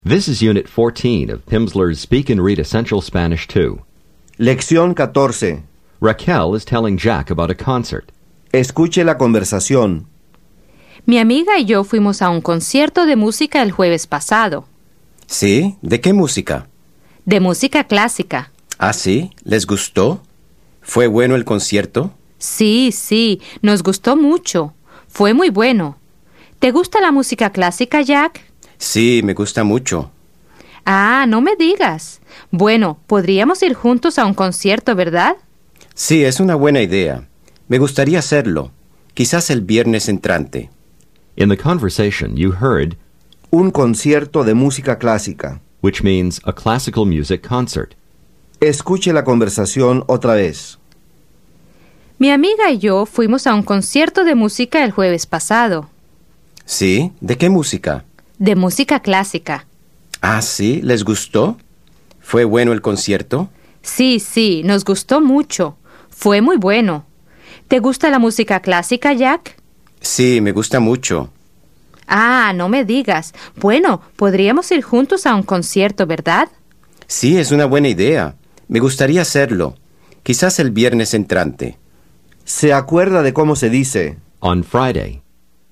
This is Unit 14 of Pimsleur's Speak and Read Essential Spanish 2. Lección 14. Raquel is telling Jack about a concert. Escuche la conversación. Mi amiga y yo fuimos a un concierto de música el jueves pasado. ¿Sí? ¿De qué música? De música clásica. ¿Ah, sí? ¿Les gustó? ¿Fue bueno el concierto? Sí, nos gustó mucho. Fue muy bueno. ¿Te gusta la música clásica, Jack? Sí, me gusta mucho. Ah, no me digas. Bueno, podríamos ir juntos a un concierto, ¿verdad? Sí, es una buena idea. Me gustaría hacerlo. Quizás el viernes entrante. In the conversation, you heard, Un concierto de música clásica. which means a classical music concert. Escuche la conversación otra vez. Mi amiga y yo fuimos a un concierto de música el jueves pasado. ¿Sí? ¿De qué música? De música clásica. Ah, sí, ¿les gustó? ¿Fue bueno el concierto? Sí, nos gustó mucho. Fue muy bueno. ¿Te gusta la música clásica, Jack? Sí, me gusta mucho. Ah, no me digas. Bueno, podríamos ir juntos a un concierto, ¿verdad? Sí, es una buena idea. Me gustaría hacerlo. Quizás el viernes entrante. ¿Se acuerda de cómo se dice? On Friday.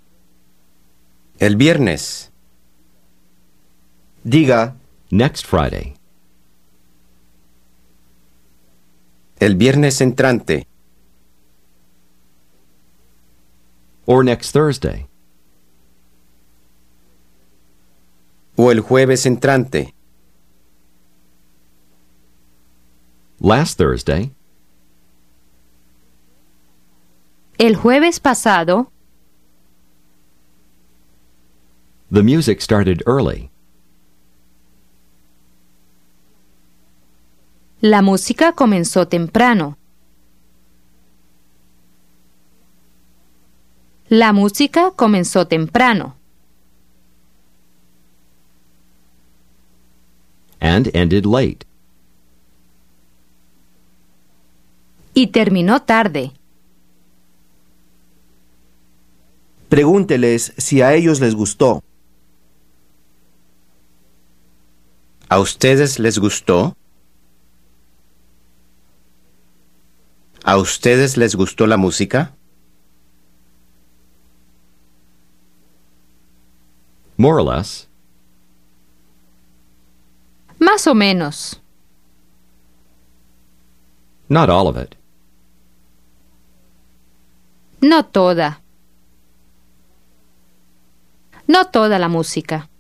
El viernes. Diga, Next Friday. El viernes entrante. Or next Thursday. O el jueves entrante. Last Thursday. El jueves pasado, The music started early. la música comenzó temprano. La música comenzó temprano. And ended late. Y terminó tarde. pregúnteles si a ellos les gustó. ¿A ustedes les gustó? ¿A ustedes les gustó la música? More or less. Más o menos. Not all of it. No toda. No toda la música.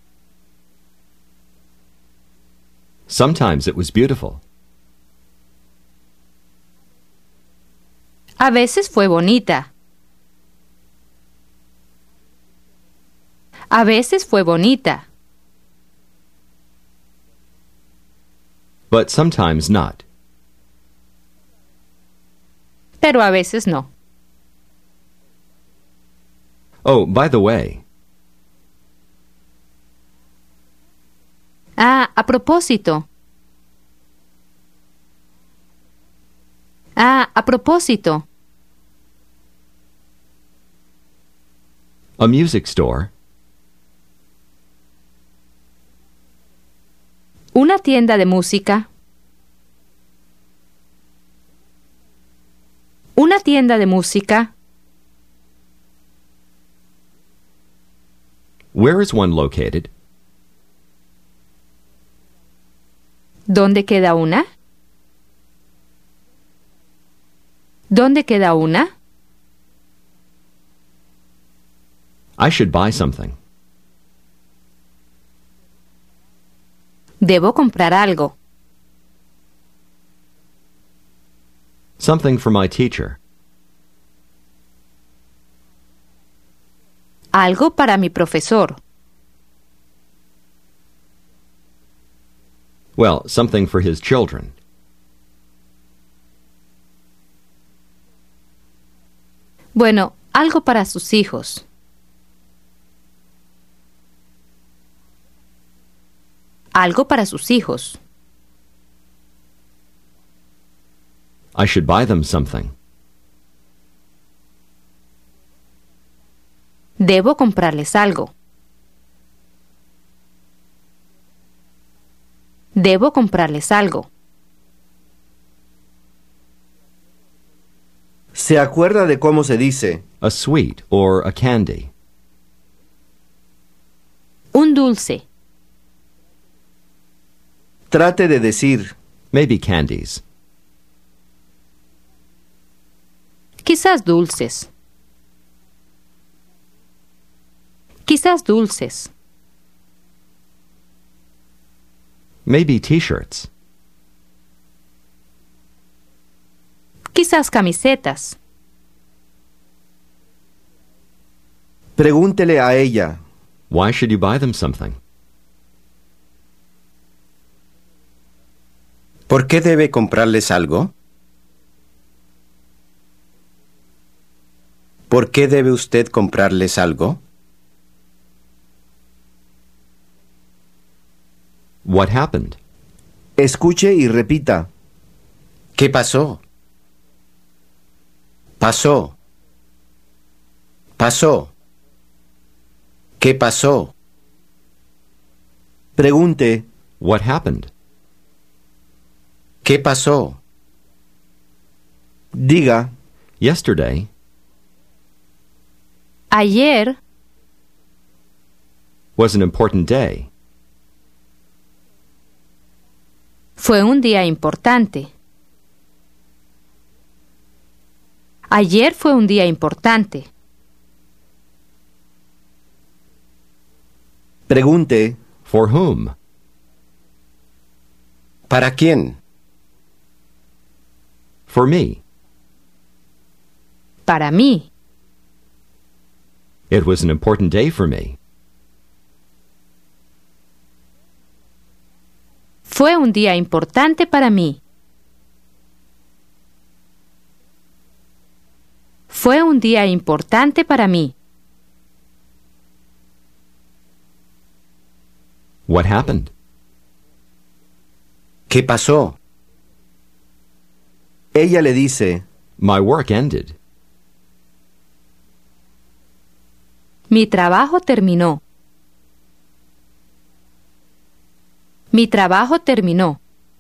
Sometimes it was beautiful. A veces fue bonita. A veces fue bonita. But sometimes not. Pero a veces no. Oh, by the way, Ah, a propósito. Ah, a propósito. a music store, Una tienda de música. Una tienda de música. where is one located? ¿Dónde queda una? ¿Dónde queda una? I should buy something. Debo comprar algo. Something for my teacher. Algo para mi profesor. Well, something for his children. Bueno, algo para sus hijos. Algo para sus hijos. I should buy them something. Debo comprarles algo. Debo comprarles algo. ¿Se acuerda de cómo se dice? A sweet or a candy. Un dulce. Trate de decir. Maybe candies. Quizás dulces. Quizás dulces. Maybe t-shirts. Quizás camisetas. Pregúntele a ella. Why should you buy them something? ¿Por qué debe comprarles algo? ¿Por qué debe usted comprarles algo? What happened? Escuche y repita. ¿Qué pasó? Pasó. Pasó. ¿Qué pasó? Pregunte. What happened? ¿Qué pasó? Diga. Yesterday, Ayer was an important day. fue un día importante. Ayer fue un día importante. Pregunte. For whom? ¿Para quién? For me. Para mí. It was an important day for me. Fue un día importante para mí. Fue un día importante para mí. What happened? ¿Qué pasó? Ella le dice. My work ended. Mi trabajo terminó. Mi trabajo terminó.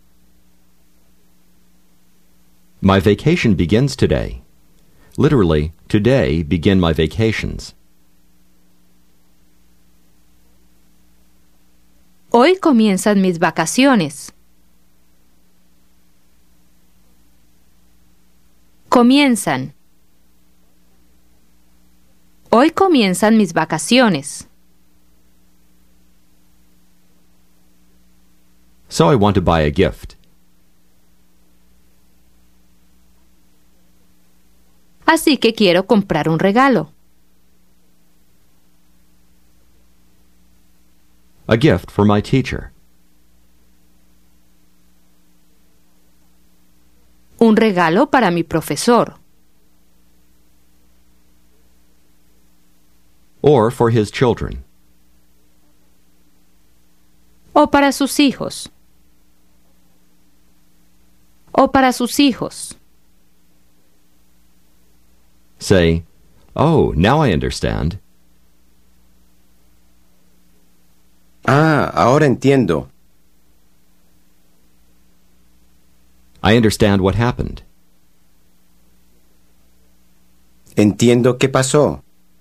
My vacation begins today. Literally, today begin my vacations. Hoy comienzan mis vacaciones. Comienzan. Hoy comienzan mis vacaciones. So I want to buy a gift. Así que quiero comprar un regalo. A gift for my teacher. Un regalo para mi profesor. Or for his children. O para sus hijos. O para sus hijos. Say, oh, now I understand. Ah, ahora entiendo. I understand what happened. Entiendo qué pasó.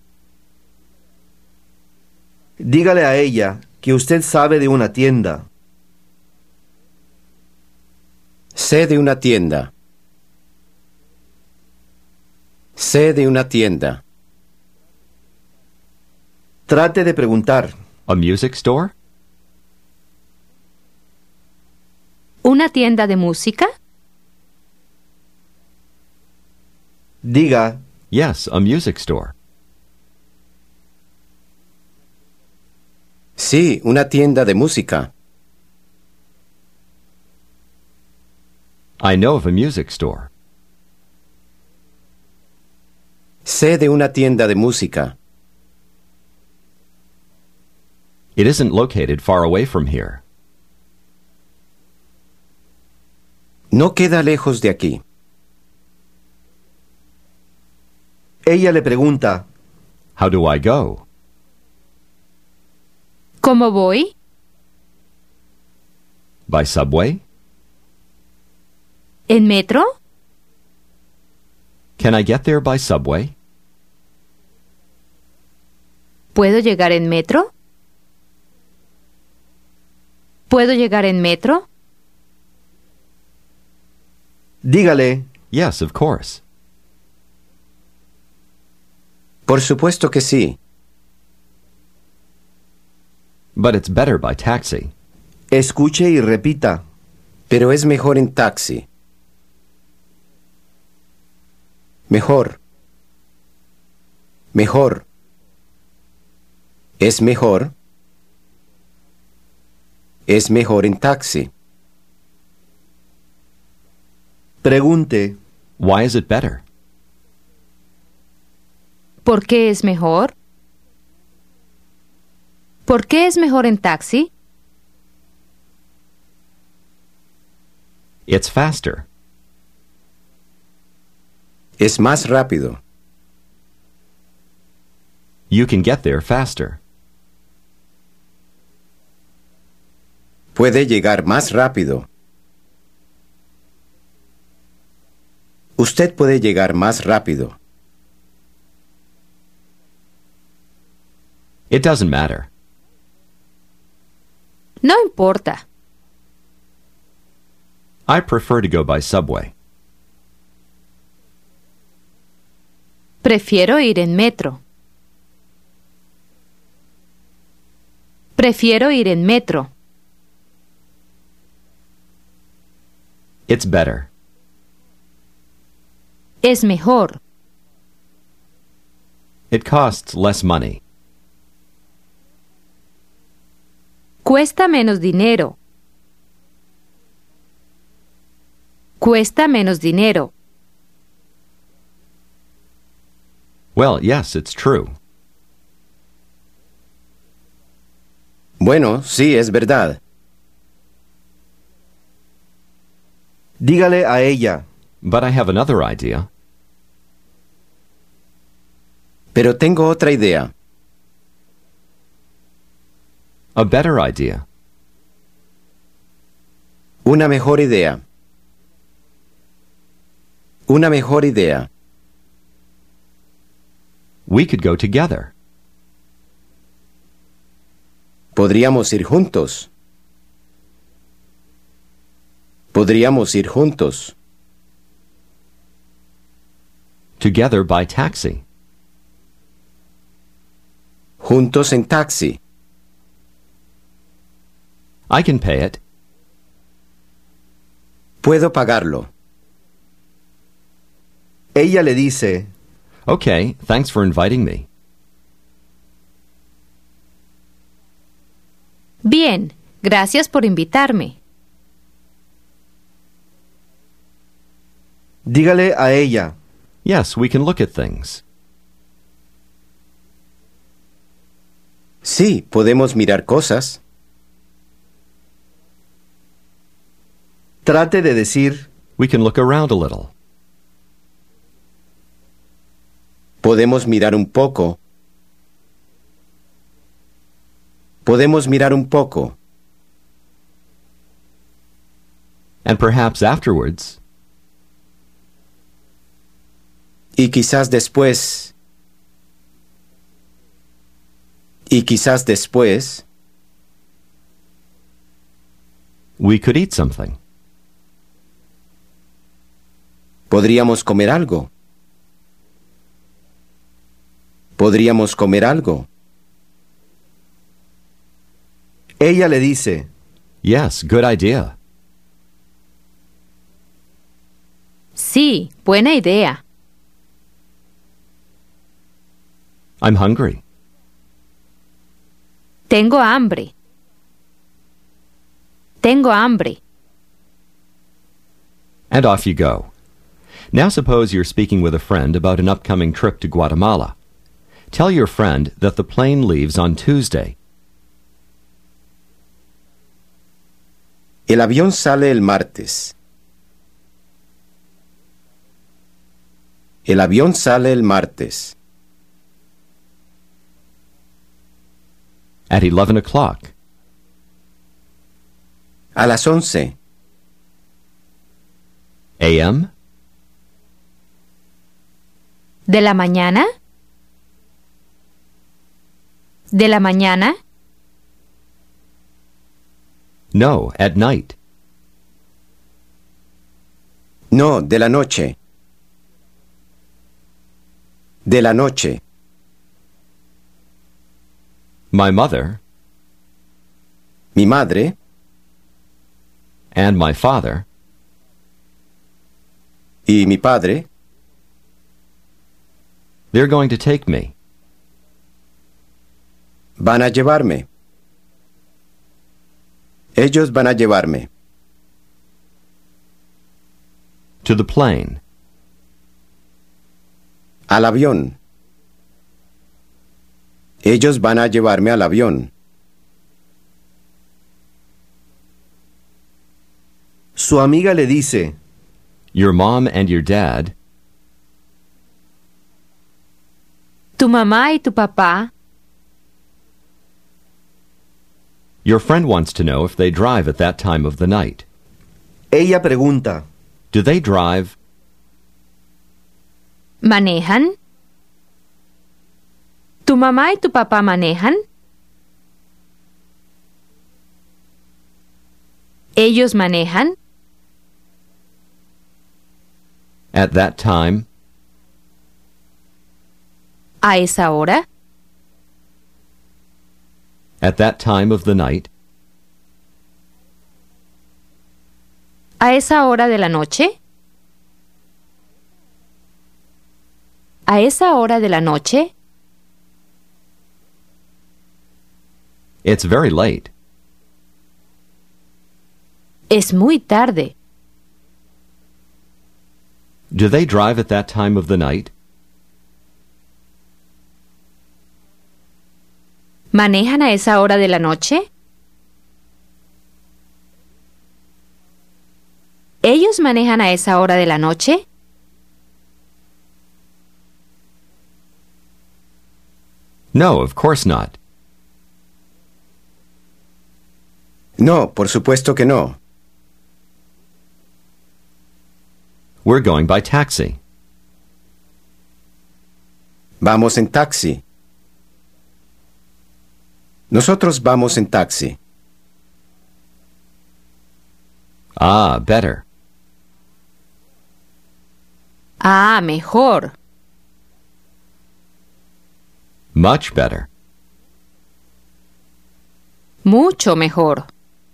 Dígale a ella que usted sabe de una tienda. Sé de una tienda. Sé de una tienda. Trate de preguntar. A music store? ¿Una tienda de música? Diga. Yes, a music store. Sí, una tienda de música. I know of a music store. Sé de una tienda de música. It isn't located far away from here. No queda lejos de aquí. Ella le pregunta. How do I go? ¿Cómo voy? By subway? ¿En metro? Can I get there by subway? ¿Puedo llegar en metro? ¿Puedo llegar en metro? Dígale, Yes, of course. Por supuesto que sí. But it's better by taxi. escuche y repita. Pero es mejor en taxi. Mejor. Mejor. Es mejor. Es mejor en taxi. Pregunte, Why is it better? ¿Por qué es mejor? ¿Por qué es mejor en taxi? It's faster. Es más rápido. You can get there faster. Puede llegar más rápido. Usted puede llegar más rápido. It doesn't matter. No importa. I prefer to go by subway. Prefiero ir en metro. Prefiero ir en metro. It's better. Es mejor. It costs less money. Cuesta menos dinero. Cuesta menos dinero. Well, yes, it's true. Bueno, sí, es verdad. dígale a ella. But I have another idea. Pero tengo otra idea. A better idea. Una mejor idea. Una mejor idea. We could go together. Podríamos ir juntos. Podríamos ir juntos. Together by taxi. Juntos en taxi. I can pay it. Puedo pagarlo. Ella le dice, Okay, thanks for inviting me. Bien, gracias por invitarme. dígale a ella. Yes, we can look at things. Sí, podemos mirar cosas. Trate de decir, We can look around a little. Podemos mirar un poco. Podemos mirar un poco. And perhaps afterwards, Y quizás después. Y quizás después. we could eat something. Podríamos comer algo. Podríamos comer algo. ella le dice, Yes, good idea. Sí, buena idea. I'm hungry. Tengo hambre. Tengo hambre. And off you go. Now suppose you're speaking with a friend about an upcoming trip to Guatemala. Tell your friend that the plane leaves on Tuesday. El avión sale el martes. El avión sale el martes. At 11 o'clock. A las 11. a.m.? ¿De la mañana? ¿De la mañana? No, at night. No, de la noche. De la noche. My mother Mi madre and my father y mi padre they're going to take me. van a llevarme. Ellos van a llevarme. To the plane. Al avión. Ellos van a llevarme al avión. Su amiga le dice, Your mom and your dad ¿Tu mamá y tu papá? Your friend wants to know if they drive at that time of the night. ella pregunta, Do they drive? ¿Manejan? ¿Tu mamá y tu papá manejan? ¿Ellos manejan? At that time? ¿A esa hora? At that time of the night? ¿A esa hora de la noche? ¿A esa hora de la noche? It's very late. Es muy tarde. Do they drive at that time of the night? ¿Manejan a esa hora de la noche? ¿Ellos manejan a esa hora de la noche? No, of course not. No, por supuesto que no. We're going by taxi. Vamos en taxi. Nosotros vamos en taxi. Ah, better. Ah, mejor. Much better. Mucho mejor.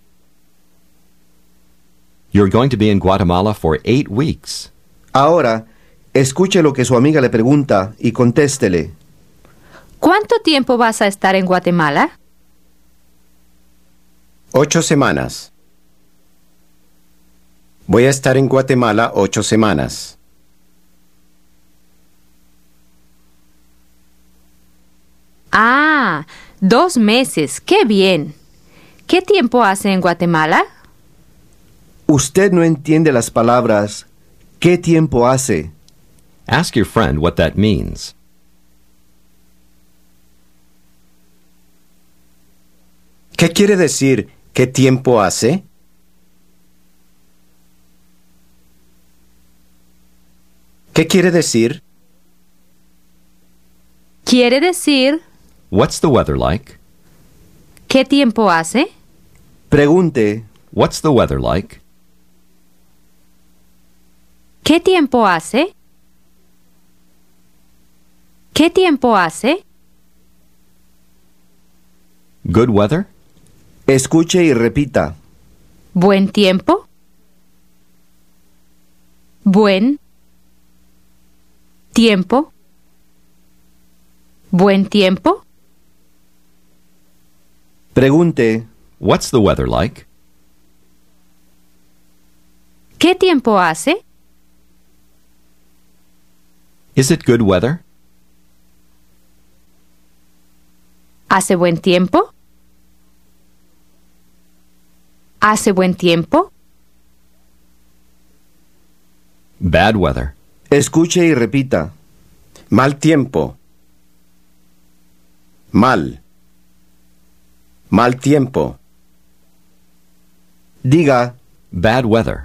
You're going to be in Guatemala for 8 weeks. ahora, escuche lo que su amiga le pregunta y contéstele. ¿Cuánto tiempo vas a estar en Guatemala? 8 semanas. Voy a estar en Guatemala 8 semanas. Ah, 2 meses. ¡Qué bien! ¿Qué tiempo hace en Guatemala? Usted no entiende las palabras ¿qué tiempo hace? Ask your friend what that means. ¿Qué quiere decir qué tiempo hace? ¿Qué quiere decir? Quiere decir, What's the weather like? ¿qué tiempo hace? Pregunte, What's the weather like? ¿Qué tiempo hace? ¿Qué tiempo hace? Good weather? escuche y repita. ¿Buen tiempo? Buen tiempo. ¿Buen tiempo? Pregunte, What's the weather like? ¿Qué tiempo hace? Is it good weather? ¿Hace buen tiempo? ¿Hace buen tiempo? Bad weather. escuche y repita. Mal tiempo. Mal. Mal tiempo. Diga, bad weather.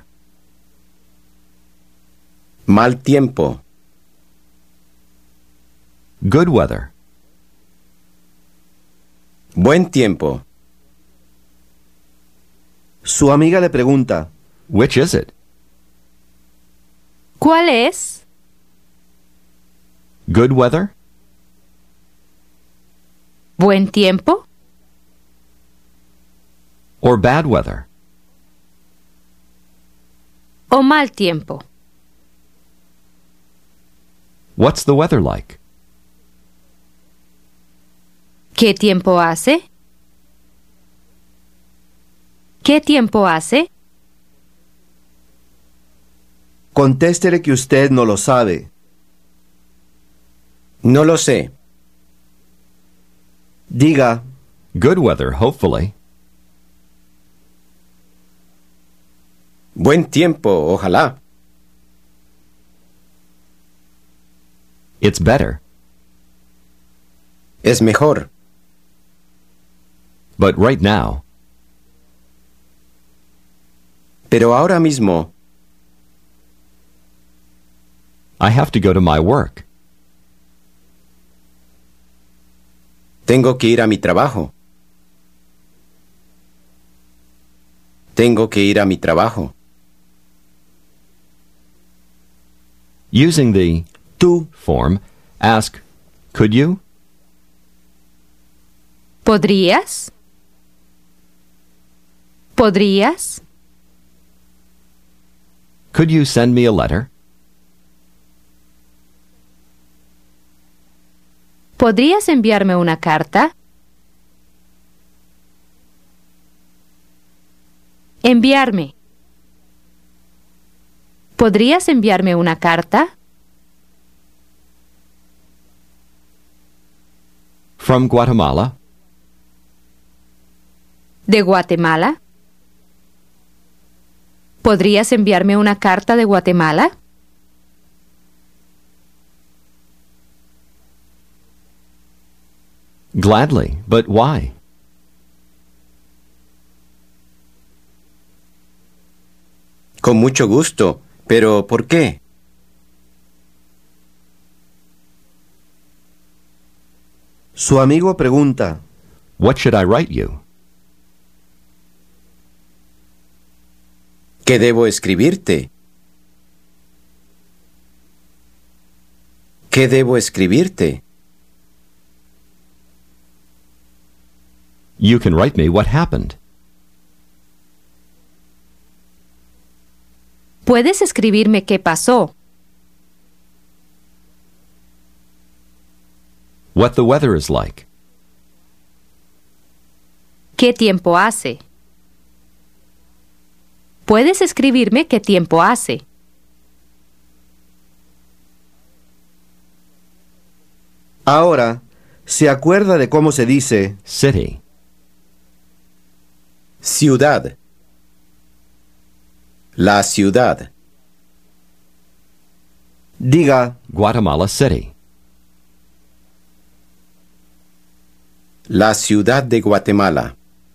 Mal tiempo. Good weather. Buen tiempo. su amiga le pregunta, Which is it? ¿Cuál es? Good weather? ¿Buen tiempo? Or bad weather? ¿O mal tiempo? What's the weather like? ¿Qué tiempo hace? ¿Qué tiempo hace? contéstele que usted no lo sabe. No lo sé. Diga, Good weather, hopefully. Buen tiempo, ojalá. It's better. Es mejor. But right now, Pero ahora mismo I have to go to my work. tengo que ir a mi trabajo. Tengo que ir a mi trabajo. Using the tú, form, ask, could you? ¿Podrías? ¿Podrías? Could you send me a letter? ¿Podrías enviarme una carta? Enviarme. ¿Podrías enviarme una carta? From Guatemala? ¿De Guatemala? ¿Podrías enviarme una carta de Guatemala? Gladly, but why? Con mucho gusto. Pero, ¿por qué? su amigo pregunta, What should I write you? ¿Qué debo escribirte? ¿Qué debo escribirte? You can write me what happened. ¿Puedes escribirme qué pasó? What the weather is like. ¿Qué tiempo hace? ¿Puedes escribirme qué tiempo hace? ahora, ¿se acuerda de cómo se dice City. Ciudad. La ciudad. diga, Guatemala City. La ciudad de Guatemala.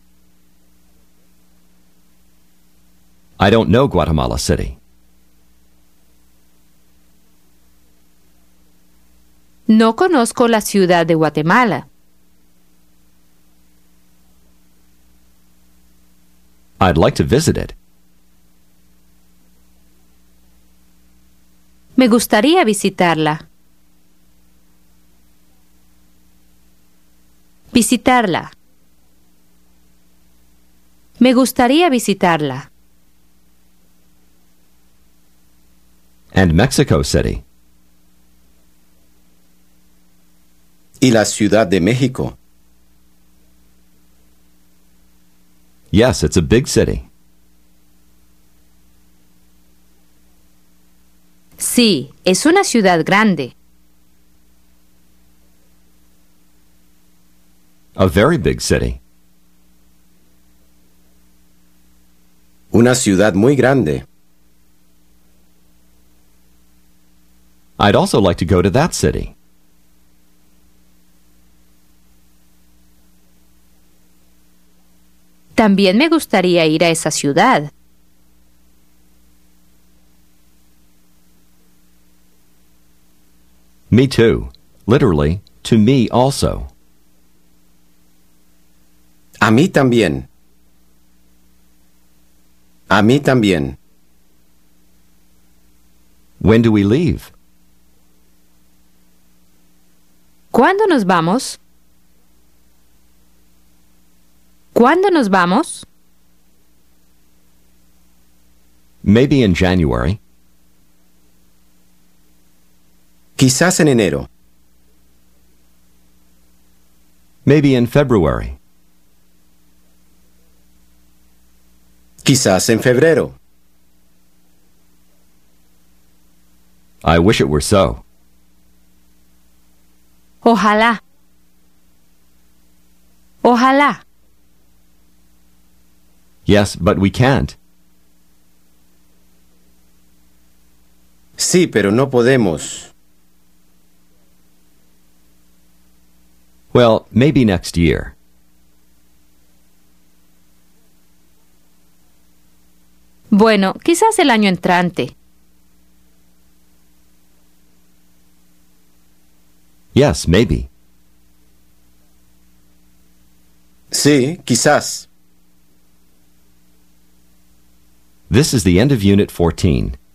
I don't know Guatemala City. No conozco la ciudad de Guatemala. I'd like to visit it. Me gustaría visitarla. Visitarla. Me gustaría visitarla. And Mexico City. Y la Ciudad de México. Yes, it's a big city. Sí, es una ciudad grande. A very big city. Una ciudad muy grande. I'd also like to go to that city. También me gustaría ir a esa ciudad. Me too. Literally, to me also. A mí también. A mí también. When do we leave? ¿Cuándo nos vamos? ¿Cuándo nos vamos? Maybe in January. Quizás en enero. Maybe in February. Quizás en febrero. I wish it were so. Ojalá. Ojalá. Yes, but we can't. Sí, pero no podemos. Well, maybe next year. Bueno, quizás el año entrante. Yes, maybe. Sí, quizás. This is the end of Unit 14.